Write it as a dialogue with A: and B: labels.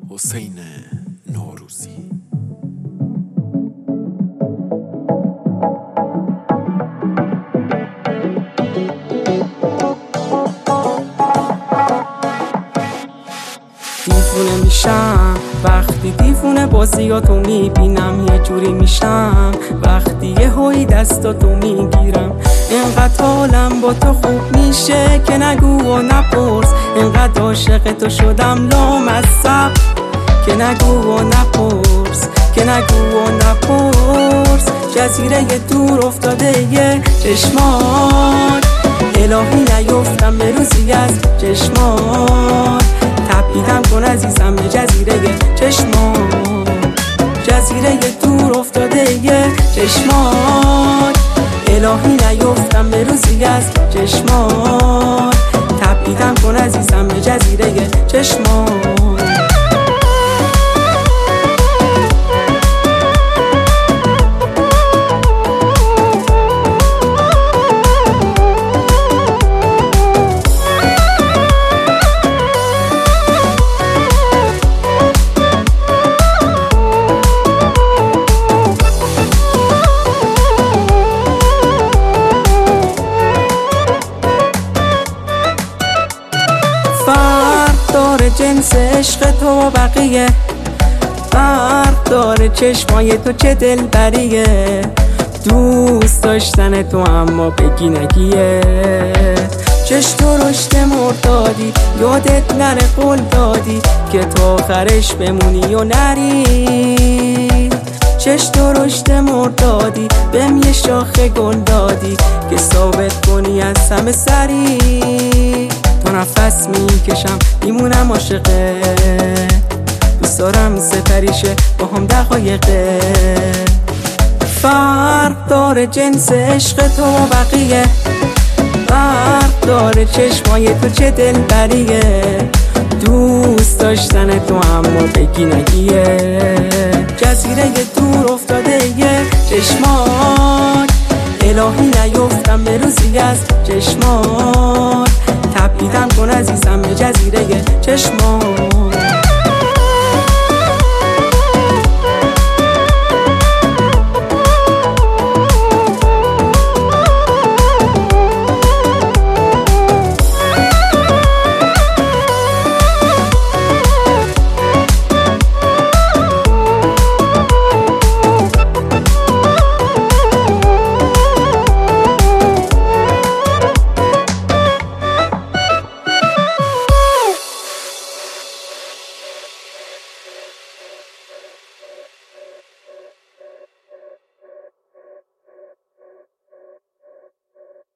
A: حسین نوروزی.
B: دیوونه میشم وقتی دیوونه بازیاتو میبینم، یه جوری میشم وقتی یه هوی دستاتو میگیرم. اینقدر حالم با تو خوب میشه که نگو و نپرس، اینقدر عاشق تو شدم لامصب که نگو و نپرس، که نگو و نپرس. جزیره دور افتاده یه چشمان، الهی نیفتم به روزی از چشمان. تبعیدم کن عزیزم به جزیره چشمان، جزیره دور افتاده یه چشمان. الهی نیفتم به روزی از چشمان. تبعیدم کن عزیزم به جزیره چشمان. فرق داره جنس عشق تو و بقیه، فرق داره چشمای تو چه دلبریه. دوست داشتن تو اما بگی نگیه، چشم تو رشد مردادی، یادت نره قول دادی که تا آخرش بمونی و نری. چشم تو رشد مردادی، بهم یه شاخه گل دادی که ثابت کنی از همه سری. تو نفس میکشم میمونم عاشقه، دوست دارم سپریشه با هم دقایقه. فرق داره جنس عشق تو و بقیه، فرق داره چشمای تو چه دلبریه. دوست داشتن تو اما بگی نگیه، جزیره دور افتاده یه چشمان. الهی نیفتم به روزی از چشمان. تبعیدم کن عزیزم به جزیره چشمان.